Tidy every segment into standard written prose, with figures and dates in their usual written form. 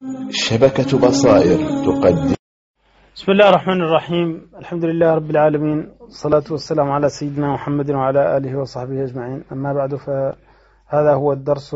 شبكة بصائر تقدم. بسم الله الرحمن الرحيم. الحمد لله رب العالمين، والصلاة والسلام على سيدنا محمد وعلى آله وصحبه أجمعين. أما بعد، فهذا هو الدرس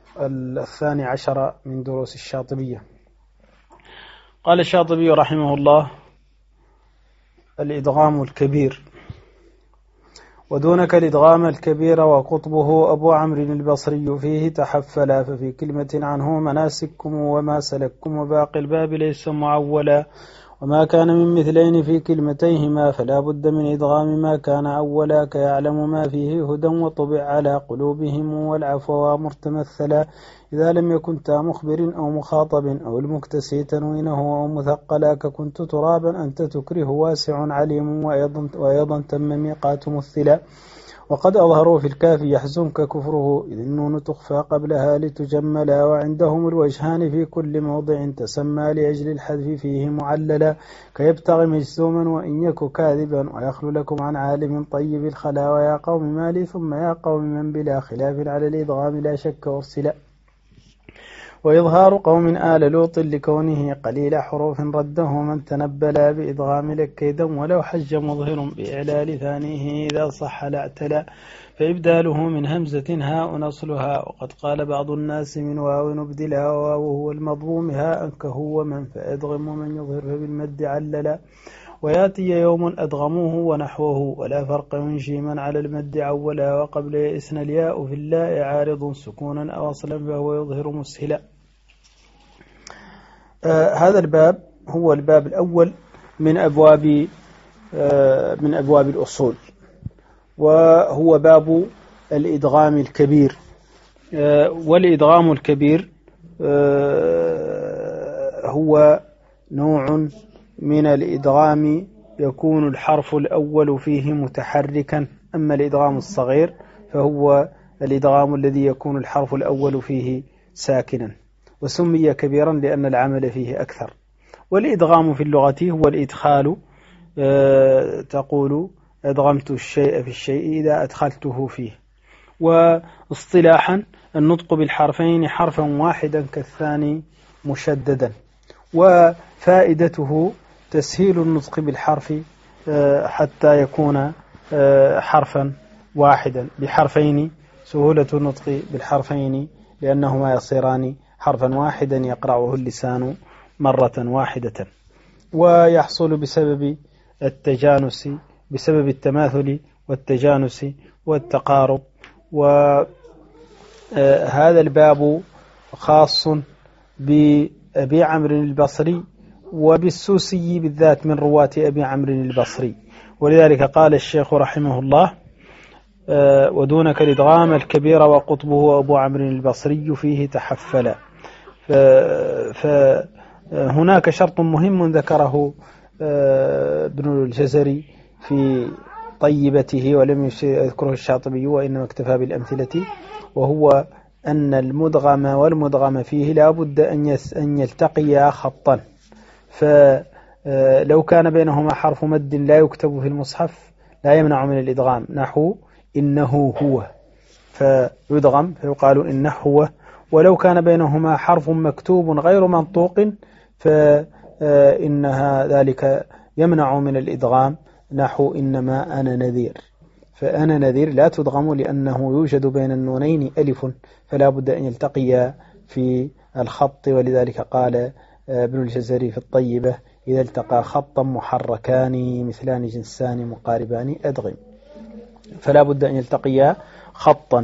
12 من دروس الشاطبية. قال الشاطبي رحمه الله: الإدغام الكبير. ودونك الإدغام الكبير وقطبه أبو عمرو البصري فيه تحفلا، ففي كلمة عنه مناسككم وما سلككم وباقي الباب ليس معولا، وما كان من مثلين في كلمتيهما فلا بد من إدغام ما كان أولا، كيعلم ما فيه هدى وطبع على قلوبهم والعفو ومرتمثلا، إذا لم يكن تا مخبر أو مخاطب أو المكتسي تنوينه أو مثقلا، ككنت ترابا أنت تكره واسع عليم وأيضا تم ميقات مثلا. وقد أظهروا في الكاف يحزنك كفره، إذ النون تخفى قبلها لتجملا، وعندهم الوجهان في كل موضع تسمى لأجل الحذف فيه معللا، كيبتغي مجزوما وإن يك كاذبا، ويخلو لكم عن عالم طيب الخلا، ويا قوم مالي ثم يا قوم من بلا خلاف على الإدغام لا شك أرسلا. وإظهار قوم آل لوط لكونه قليل حروف رده من تنبلا، بإدغام لك كيدا ولو حج مظهر بإعلال ثانيه إذا صح لا اعتلى، فإبداله من همزة هاء نصلها، وقد قال بعض الناس من واو نبدلها، وهو المضموم هاء كهو من فأدغم ومن يظهر بالمد عللا، وياتي يوم أدغموه ونحوه ولا فرق ينشي من على المد عولا، وقبل يئسن الياء في اللاء عارض سكونا أو أصلا فهو يظهر مسهلا. هذا الباب هو الباب الأول من أبواب الأصول، وهو باب الإدغام الكبير. والإدغام الكبير هو نوع من الإدغام يكون الحرف الأول فيه متحركا، أما الإدغام الصغير فهو الإدغام الذي يكون الحرف الأول فيه ساكنا، وسمي كبيرا لأن العمل فيه أكثر. والإدغام في اللغة هو الإدخال، تقول أدغمت الشيء في الشيء إذا أدخلته فيه. واصطلاحا النطق بالحرفين حرفا واحدا كالثاني مشددا، وفائدته تسهيل النطق بالحرف حتى يكون حرفا واحدا، بحرفين سهولة النطق بالحرفين لأنهما يصيران حرفا واحدا يقرعه اللسان مرة واحدة، ويحصل بسبب التجانس، بسبب التماثل والتجانس والتقارب. وهذا الباب خاص بأبي عمرو البصري وبالسوسي بالذات من رواة أبي عمرو البصري، ولذلك قال الشيخ رحمه الله: ودونك الإدغام الكبير وقطبه أبو عمرو البصري فيه تحفلا. فهناك شرط مهم ذكره ابن الجزري في طيبته ولم يذكره الشاطبي وإنما اكتفى بالأمثلة، وهو أن المدغم والمدغم فيه لا بد أن يلتقيا خطا، فلو كان بينهما حرف مد لا يكتب في المصحف لا يمنع من الإدغام، نحو إنه هو فيدغم فيقال إنه هو، ولو كان بينهما حرف مكتوب غير منطوق فإنها ذلك يمنع من الإدغام، نحو إنما أنا نذير، فأنا نذير لا تدغم لأنه يوجد بين النونين ألف فلا بد أن يلتقيا في الخط، ولذلك قال ابن الجزري في الطيبة: إذا التقى خطا محركان مثلان جنسان مقاربان أدغم، فلا بد أن يلتقيا خطا.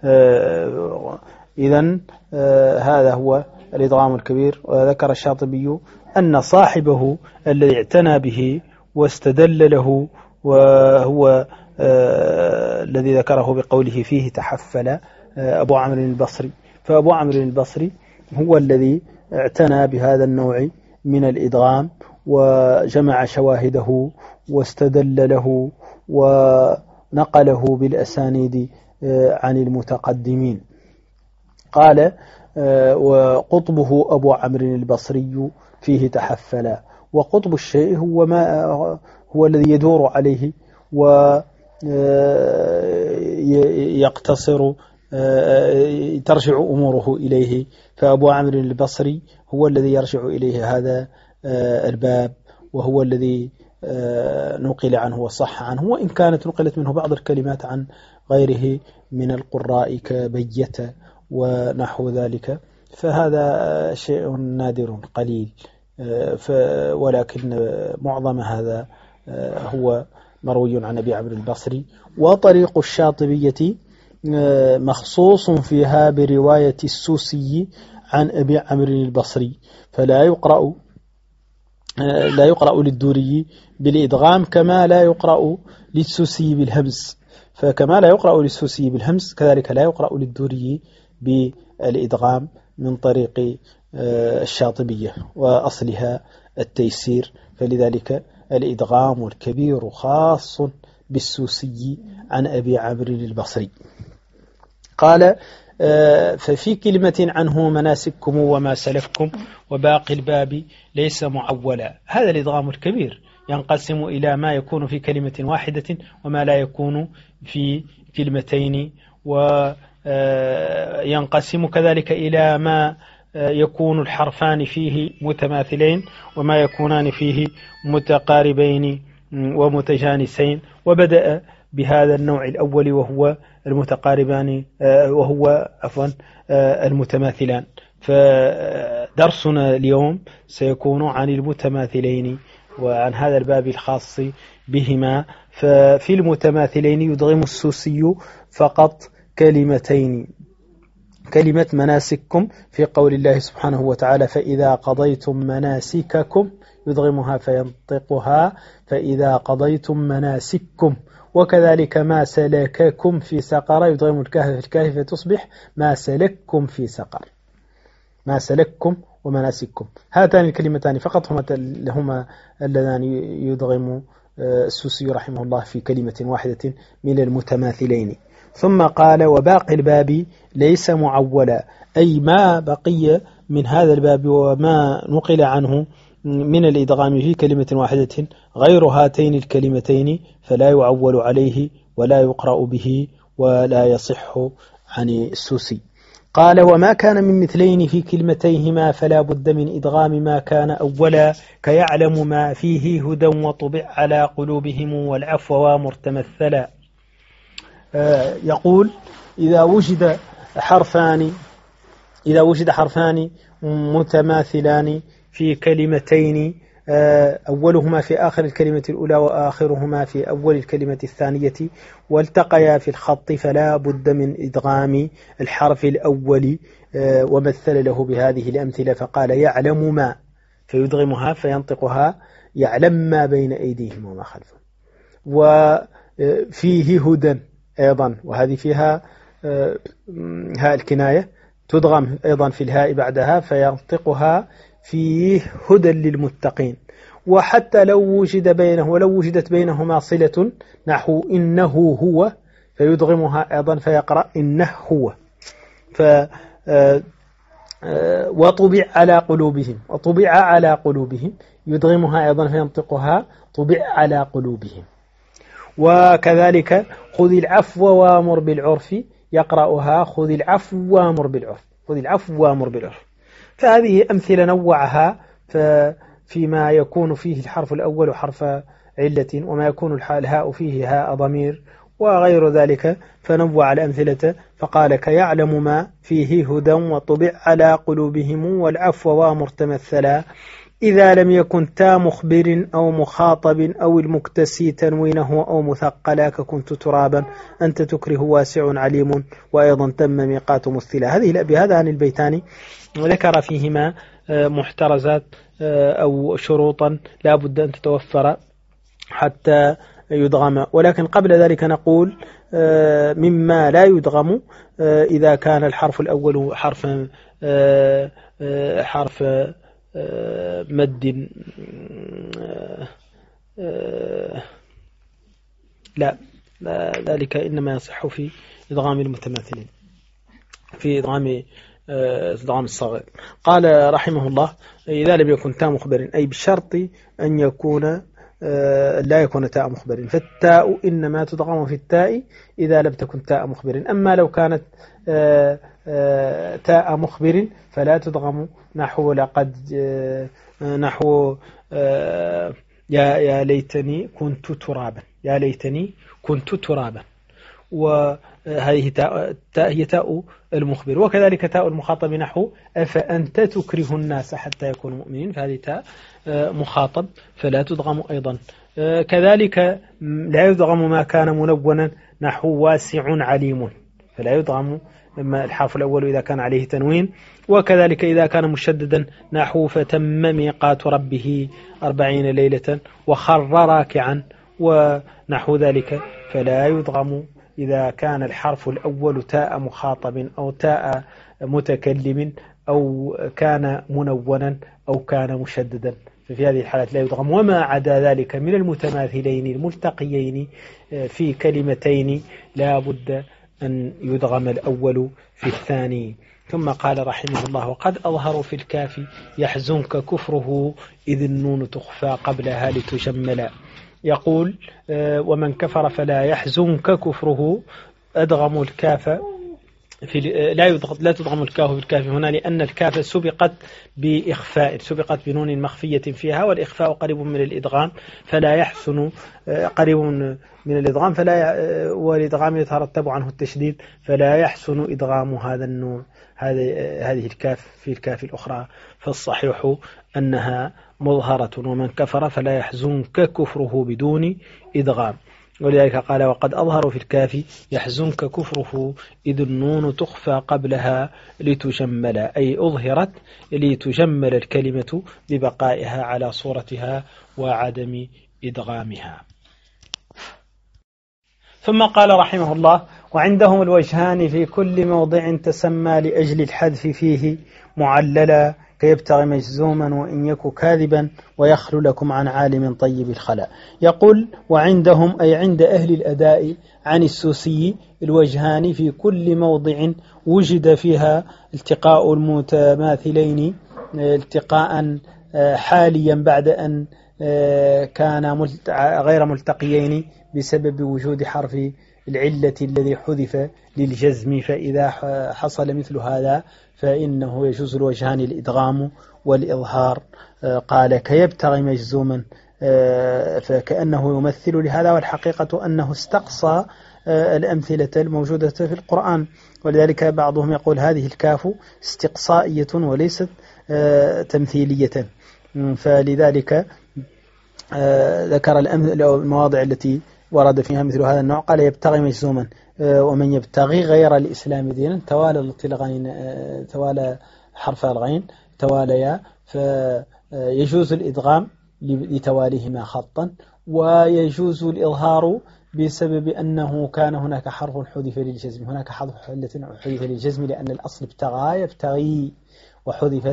إذن هذا هو الإدغام الكبير. وذكر الشاطبي أن صاحبه الذي اعتنى به واستدل له وهو الذي ذكره بقوله فيه تحفل أبو عمرو البصري، فأبو عمرو البصري هو الذي اعتنى بهذا النوع من الإدغام وجمع شواهده واستدل له ونقله بالأسانيد عن المتقدمين. قال: وقطبه أبو عمرو البصري فيه تحفلا. وقطب الشيء هو الذي يدور عليه ويقتصر ترجع أموره إليه. فأبو عمرو البصري هو الذي يرجع إليه هذا الباب، وهو الذي نقل عنه وصح عنه، وإن كانت نقلت منه بعض الكلمات عن غيره من القراء كبيت ونحو ذلك، فهذا شيء نادر قليل، ولكن معظم هذا هو مروي عن أبي عمرو البصري. وطريق الشاطبية مخصوص فيها برواية السوسي عن أبي عمرو البصري، فلا يقرأ للدوري بالإدغام كما لا يقرأ للسوسي بالهمز، فكما لا يقرأ للسوسي بالهمز كذلك لا يقرأ للدوري بالإدغام من طريق الشاطبية وأصلها التيسير، فلذلك الإدغام الكبير خاص بالسوسي عن أبي عمرو البصري. قال ففي كلمة عنه مناسككم وما سلفكم وباقي الباب ليس معولا. هذا الإدغام الكبير ينقسم إلى ما يكون في كلمة واحدة وما لا يكون في كلمتين، وينقسم كذلك إلى ما يكون الحرفان فيه متماثلين وما يكونان فيه متقاربين ومتجانسين. وبدأ بهذا النوع الأول وهو المتقاربان المتماثلان. فدرسنا اليوم سيكون عن المتماثلين وعن هذا الباب الخاص بهما. ففي المتماثلين يدغم السوسي فقط كلمتين، كلمة مناسككم في قول الله سبحانه وتعالى فإذا قضيتم مناسككم يدغمها فينطقها فإذا قضيتم مناسككم. وكذلك ما سلككم في سقر يدغم الكاف في الكاف فتصبح ما سلككم في سقر. ما سلككم ومناسككم، هاتان الكلمتان فقط هما اللذان يدغم السوسي رحمه الله في كلمة واحدة من المتماثلين. ثم قال وباقي الباب ليس معولا، أي ما بقي من هذا الباب وما نقل عنه من الإدغام في كلمة واحدة غير هاتين الكلمتين فلا يعول عليه ولا يقرأ به ولا يصح عن السوسي. قال وما كان من مثلين في كلمتيهما فلا بد من إدغام ما كان أولا كيعلم ما فيه هدى وطبع على قلوبهم والعفو ومرتمثلا. يقول إذا وجد حرفان متماثلان في كلمتين، أولهما في آخر الكلمة الأولى وآخرهما في أول الكلمة الثانية، والتقيا في الخط فلا بد من إدغام الحرف الأول. ومثل له بهذه الأمثلة فقال يعلم ما فيدغمها فينطقها يعلم ما بين أيديهم وما خلفهم. وفيه هدى أيضا، وهذه فيها هاء الكناية تدغم أيضا في الهاء بعدها فينطقها فيه هدى للمتقين. وحتى لو وجدت بينهما صلة نحو إنه هو فيدغمها أيضا فيقرأ إنه هو. وطبع على قلوبهم يدغمها أيضا فينطقها طبع على قلوبهم. وكذلك خذ العفو وامر بالعرف يقرأها خذ العفو وامر بالعرف. فهذه أمثلة نوعها فيما يكون فيه الحرف الأول حرف علة وما يكون الهاء فيه هاء ضمير وغير ذلك، فنوع الأمثلة فقال كيعلم ما فيه هدى وطبع على قلوبهم والعفو ومرتمثلا. إذا لم يكن تا مخبر أو مخاطب أو المكتسي تنوينه أو مثقلا ككنت ترابا أنت تكره واسع عليم وأيضا تم ميقات مثلا. بهذا عن البيتان ذكر فيهما محترزات أو شروطا لا بد أن تتوفر حتى يدغم. ولكن قبل ذلك نقول مما لا يدغم إذا كان الحرف الأول حرف مد لا ذلك إنما يصح في إدغام المتماثلين في إدغام الصغير. قال رحمه الله إذا لم يكن تا مخبر أي بشرط أن يكون لا يكون تاء مخبر، فالتاء إنما تدغم في التاء إذا لم تكن تاء مخبر. أما لو كانت تاء مخبر فلا تدغم، نحو لقد، نحو يا ليتني كنت ترابا، يا ليتني كنت ترابا، وهذه تاء هي تاء المخبر. وكذلك تاء المخاطب، نحو أفأنت تكره الناس حتى يكونوا مؤمنين، فهذه تاء مخاطب فلا تدغم أيضا. كذلك لا يدغم ما كان منونا، نحو واسع عليم، فلا يدغم الحرف الأول إذا كان عليه تنوين. وكذلك إذا كان مشددا، نحو فتم ميقات ربه 40 ليلة وخر راكعا ونحو ذلك، فلا يدغم إذا كان الحرف الأول تاء مخاطب أو تاء متكلم أو كان منونا أو كان مشددا، ففي هذه الحالات لا يدغم. وما عدا ذلك من المتماثلين الملتقيين في كلمتين لا بد أن يدغم الأول في الثاني. ثم قال رحمه الله: وقد أظهروا في الكاف يحزنك كفره إذ النون تخفى قبلها لتجمل. يقول: ومن كفر فلا يحزنك كفره، أدغم الكاف لا تدغم الكاف بالكاف هنا، لأن الكاف سبقت بإخفاء، سبقت بنون مخفية فيها، والإخفاء قريب من الإدغام فلا يحسن، قريب من الإدغام والإدغام يترتب عنه التشديد، فلا يحسن إدغام هذا النوع، هذه الكاف في الكاف الأخرى، فالصحيح أنها مظهرة. ومن كفر فلا يحزنك كفره بدون إدغام. ولذلك قال: وقد أظهروا في الكاف يحزنك كفره إذ النون تخفى قبلها لتجمل، أي أظهرت لتجمل الكلمة ببقائها على صورتها وعدم إدغامها. ثم قال رحمه الله: وعندهم الوجهان في كل موضع تسمى لأجل الحذف فيه معللا، كيبتغي مجزوما وإن يك كاذبا ويخلو لكم عن عالم طيب الخلاء. يقول: وعندهم أي عند أهل الأداء عن السوسي الوجهان في كل موضع وجد فيها التقاء المتماثلين التقاء حاليا بعد أن كان غير ملتقيين بسبب وجود حرف العلة الذي حذف للجزم، فإذا حصل مثل هذا فإنه يجوز الوجهان الإدغام والإظهار. قال: كيبتغي مجزوما، فكأنه يمثل لهذا، والحقيقة أنه استقصى الأمثلة الموجودة في القرآن، ولذلك بعضهم يقول هذه الكاف استقصائية وليست تمثيلية، فلذلك ذكر المواضع التي ورد فيها مثل هذا النوع. قال: يبتغي مجزوما، ومن يبتغي غير الإسلام دينا، توالى حرف الغين تواليا، فيجوز الإدغام لتواليهما خطا، ويجوز الإظهار بسبب أنه كان هناك حرف حذف للجزم، هناك حرف حذف للجزم لأن الأصل ابتغى يبتغي وحذفت،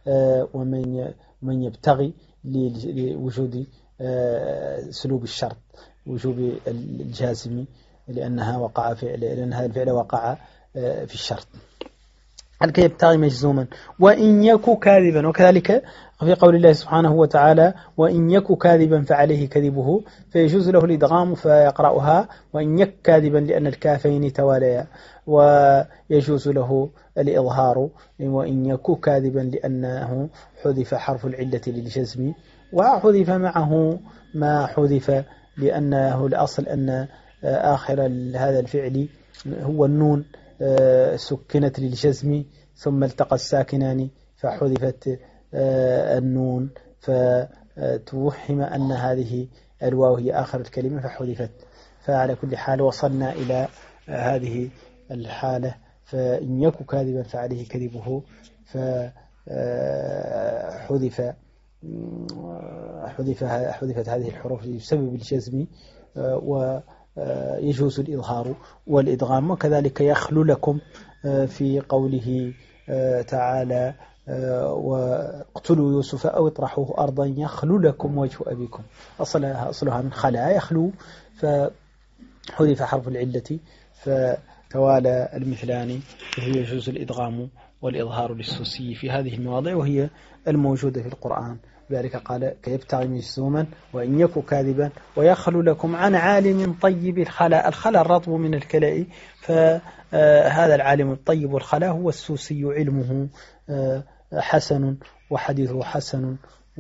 ومن يبتغي لوجود سلوب الشرط، وجوب الجازم، لأن هذا الفعل وقع في الشرط. هل يبتغي مجزوما وإن يك كاذبا، وكذلك في قول الله سبحانه وتعالى: وإن يك كاذبا فعليه كذبه، فيجوز له الإدغام فيقرأها وإن يك كاذبا لأن الكافين تواليا، ويجوز له الإظهار وإن يك كاذبا لأنه حذف حرف العلة للجزم، وحذف معه ما حذف لأنه الأصل أن آخر هذا الفعل هو النون سكنت للجزم ثم التقى الساكنان فحذفت النون، فتوهم أن هذه الواو هي آخر الكلمة فحذفت. فعلى كل حال وصلنا إلى هذه الحالة: فإن يك كاذبا فعليه كذبه، حذفت هذه الحروف بسبب الجزم، ويجوز الإظهار والإدغام. وكذلك يخلو لكم في قوله تعالى: واقتلوا يوسف أو اطرحوه أرضا يخلو لكم وجه أبيكم، أصلها من خلا يخلو، فحذف حرف العلة فتوالى المثلان، فهي يجوز الإدغام والإظهار للسوسي في هذه المواضع وهي الموجودة في القرآن. ذلك قال كيبتغي مجسوما وإن يك كاذبا ويخلو لكم عن عالم طيب الخلاء الرطب من الكلاء. فهذا العالم الطيب والخلاء هو السوسي، علمه حسن وحديثه حسن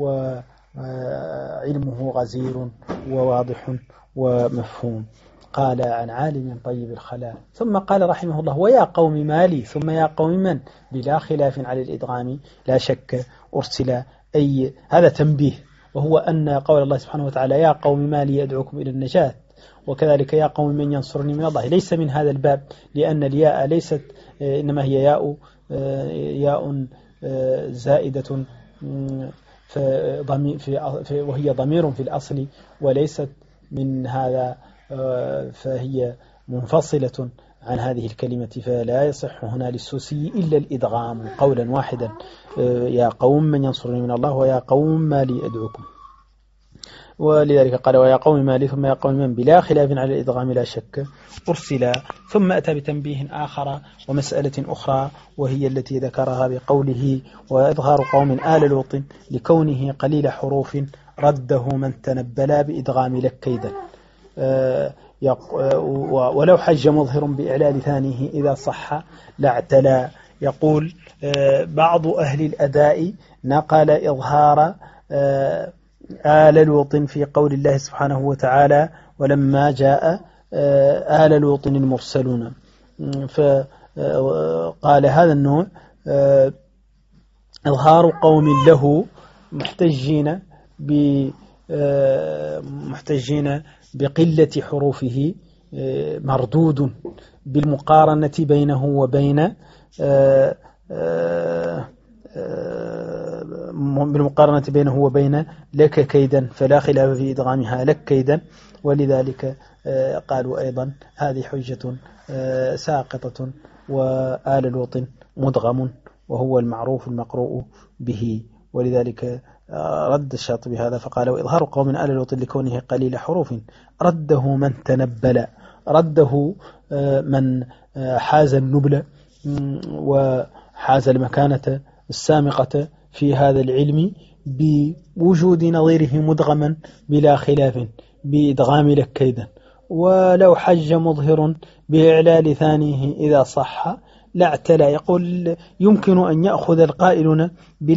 وعلمه غزير وواضح ومفهوم. قال عن عالم طيب الخلاء، ثم قال رحمه الله ويا قوم مالي، ثم يا قوم من بلا خلاف على الإدغام لا شك أرسل. أي هذا تنبيه، وهو أن قول الله سبحانه وتعالى يا قوم مالي يدعوكم إلى النجاة، وكذلك يا قوم من ينصرني من الله ليس من هذا الباب، لأن الياء ليست إنما هي ياء زائدة وهي ضمير في الأصل وليست من هذا، فهي منفصلة عن هذه الكلمة، فلا يصح هنا للسوسي إلا الإدغام قولا واحدا، يا قوم من ينصرني من الله ويا قوم ما لي أدعوكم. ولذلك قال ويا قوم ما لي ثم يا قوم من بلا خلاف على الإدغام لا شك أرسلا. ثم أتى بتنبيه آخر ومسألة أخرى وهي التي ذكرها بقوله وإظهار قوم آل لوط لكونه قليل حروف رده من تنبلا بإدغام لك كيدا. ولو حج مظهر بإعلال ثانيه إذا صح لاعتلى. يقول بعض أهل الأداء نقل إظهار آل لوط في قول الله سبحانه وتعالى ولما جاء آل لوط المرسلون، فقال هذا النوع إظهار قوم له محتجين بقلة حروفه مردود بالمقارنة بينه وبين لك كيدا، فلا خلاف في إدغامها لك كيدا. ولذلك قالوا أيضا هذه حجة ساقطة، وآل لوط مدغم وهو المعروف المقروء به. ولذلك رد الشاطبي هذا فقال وإظهار قوم آل لوط لكونه قليل حروف رده من تنبل، رده من حاز النبل وحاز المكانة السامقة في هذا العلم بوجود نظيره مدغما بلا خلاف بإدغام لك كيدا. ولو حج مظهر بإعلال ثانيه إذا صح لاعتلى. يقول يمكن أن يأخذ القائلون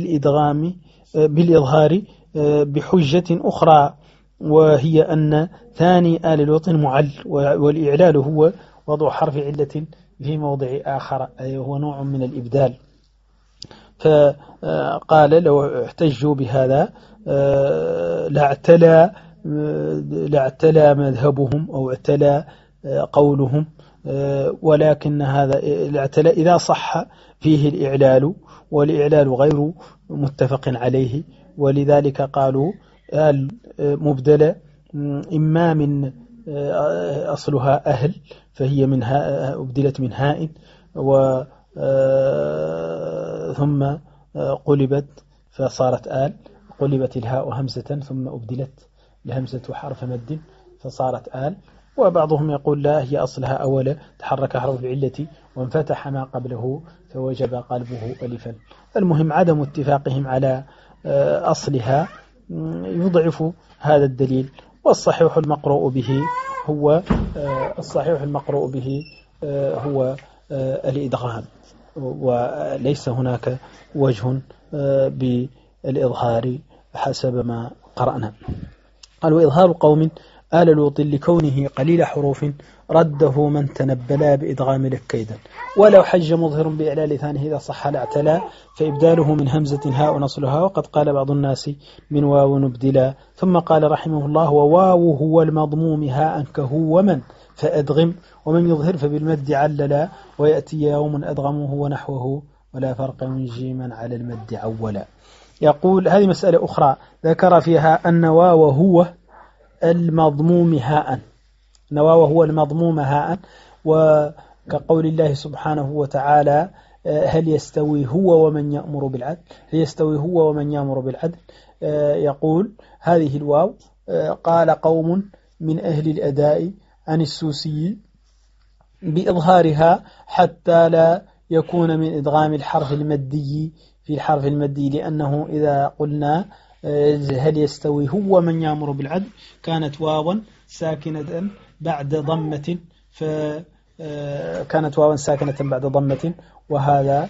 بالإظهار بحجة أخرى، وهي أن ثاني آل لوط معل، والإعلال هو وضع حرف علة في موضع آخر، أي هو نوع من الإبدال. فقال لو احتجوا بهذا لاعتلى مذهبهم أو اعتلى قولهم، ولكن هذا الاعتلى إذا صح فيه الإعلال، والإعلال غير متفق عليه. ولذلك قالوا المبدلة إما من أصلها أهل فهي منها أبدلت من هاء ثم قلبت فصارت آل، قلبت الهاء همزة ثم أبدلت الهمزة حرف مد فصارت آل. وبعضهم يقول لا هي أصلها أولا تحرك حرف العلة وانفتح ما قبله فوجب قلبه ألفا. المهم عدم اتفاقهم على أصلها يضعف هذا الدليل، والصحيح المقروء به هو الإدغام، وليس هناك وجه بالإظهار حسب ما قرأنا. قال وإظهار قوم آل لوط لكونه قليل حروف رده من تنبلا بإدغام لك كيدا. ولو حج مظهر بإعلال ثانيه إذا صح لاعتلى، فإبداله من همزة هاء نصلها، وقد قال بعض الناس من واو نبدلا. ثم قال رحمه الله وواو هو المضموم هاء كهو ومن فأدغم، ومن يظهر فبالمد عللا، ويأتي يوم أدغمه ونحوه ولا فرق من جيما على المد عولا. يقول هذه مسألة أخرى ذكر فيها أن واو هو المضموم هاء، نواو هو المضموم هاء، وكقول الله سبحانه وتعالى هل يستوي هو ومن يأمر بالعدل، هل يستوي هو ومن يأمر بالعدل. يقول هذه الواو قال قوم من أهل الأداء عن السوسي بإظهارها حتى لا يكون من إدغام الحرف المدي في الحرف المدي، لأنه إذا قلنا هل يستوي هو من يأمر بالعدل كانت واوا ساكنة بعد ضمة، فكانت واوا ساكنة بعد ضمة، وهذا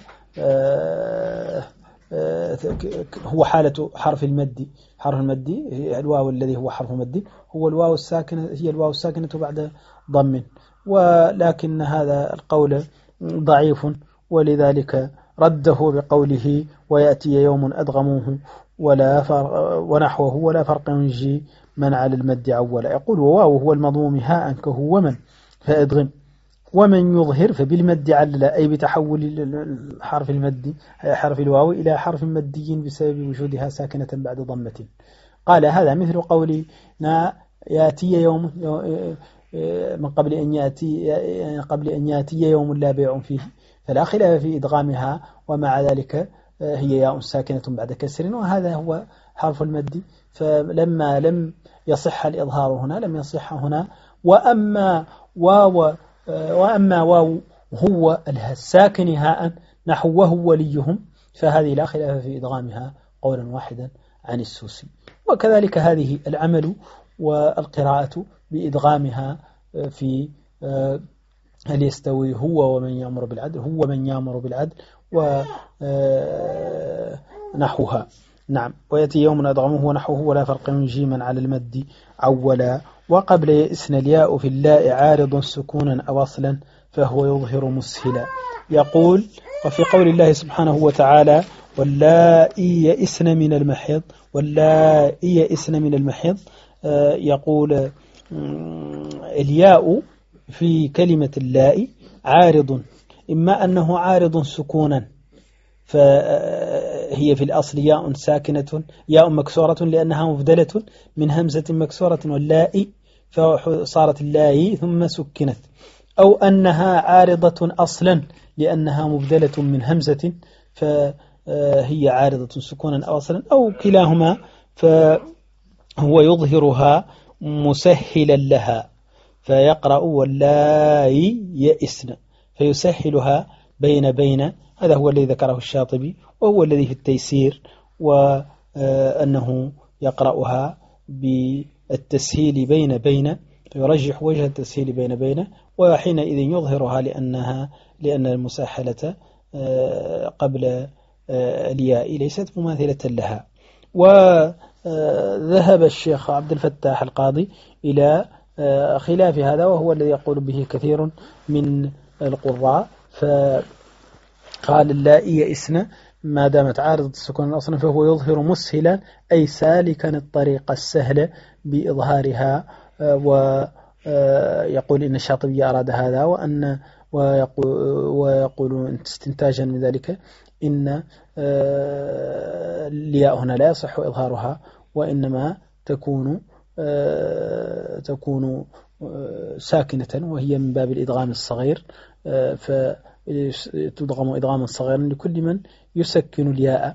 هو حالة حرف المد. حرف المد الواو الذي هو حرف مد هو الواو الساكنة، هي الواو الساكنة بعد ضم، ولكن هذا القول ضعيف، ولذلك رده بقوله ويأتي يوم أدغموه ونحوه ولا فرق ينجي من على المد عولا. يقول وواو هو المضموم هاء كهو ومن فأدغم، ومن يظهر فبالمد علل، أي بتحول الحرف المد حرف الواو إلى حرف مدي بسبب وجودها ساكنة بعد ضمة. قال هذا مثل قولنا يأتي يوم من قبل أن يأتي يوم لا بيع فيه، فلا خلاف في إدغامها، ومع ذلك هي ياء ساكنة بعد كسر، وهذا هو حرف المد، فلما لم يصح الإظهار هنا لم يصح هنا. وأما واو هو الساكن هاء نحو وهو وليهم، فهذه لا خلاف في إدغامها قولا واحدا عن السوسي. وكذلك هذه العمل والقراءة بإدغامها في هل يستوي هو ومن يأمر بالعدل، هو من يأمر بالعدل ونحوها. نعم. ويأتي يوم أدغمه ونحوه ولا فرق ينجي من على المد عولا. وقبل يئسن الياء في اللاء عارض سكونا أو أصلا فهو يظهر مسهلا. يقول وفي قول الله سبحانه وتعالى واللائي يئسن من المحيض، واللائي يئسن من المحيض، يقول الياء في كلمة اللاء عارض، إما أنه عارض سكونا فهي في الأصل ياء ساكنة ياء مكسورة لأنها مبدلة من همزة مكسورة واللاء فصارت اللاء ثم سكنت، أو أنها عارضة أصلا لأنها مبدلة من همزة فهي عارضة سكونا أو أصلا، أو كلاهما فهو يظهرها مسهلا لها، فيقرأ واللاء يئسن فيسهلها بين. هذا هو الذي ذكره الشاطبي، وهو الذي في التيسير، وأنه يقرأها بالتسهيل بين فيرجح وجه التسهيل بين، وحينئذ يظهرها لأن المساحلة قبل الياء ليست مماثلة لها. وذهب الشيخ عبد الفتاح القاضي إلى خلاف هذا، وهو الذي يقول به كثير من القراء، فقال اللائي يئسن ما دامت عارضة السكون أصلا فهو يظهر مسهلا أي سالكا الطريق السهل بإظهارها. ويقول إن الشاطبي أراد هذا، ويقول استنتاجا من ذلك إن الياء هنا لا يصح إظهارها، وإنما تكون ساكنة، وهي من باب الإدغام الصغير، فتدغم إدغاما صغيرا لكل من يسكن الياء،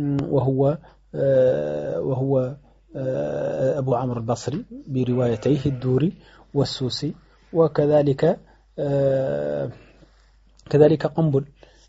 وهو أبو عمرو البصري بروايتيه الدوري والسوسي، وكذلك قنبل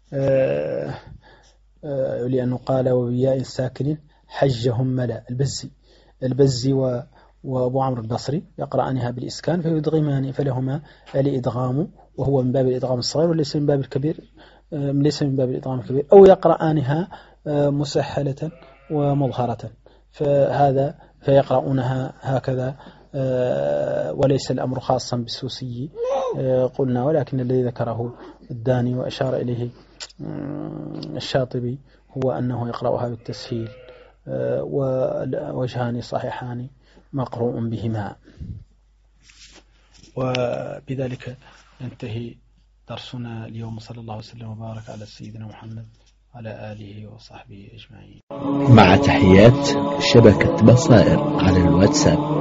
لأنه قال وبياء ساكن حجهم ملا البزي وأبو عمرو البصري يقرأانها بالإسكان فيدغمان، فلهما الإدغام، وهو من باب الإدغام الصغير وليس من باب الكبير، ليس من باب الإدغام الكبير، أو يقرأانها مسهلة ومظهرة، فيقرؤونها هكذا، وليس الأمر خاصا بالسوسي قلنا، ولكن الذي ذكره الداني وأشار إليه الشاطبي هو أنه يقرأها بالتسهيل، ووجهان صحيحان مقروء بهما. وبذلك ننتهي درسنا اليوم، صلى الله وسلم وبارك على سيدنا محمد وعلى آله وصحبه أجمعين. مع تحيات شبكة بصائر على الواتساب.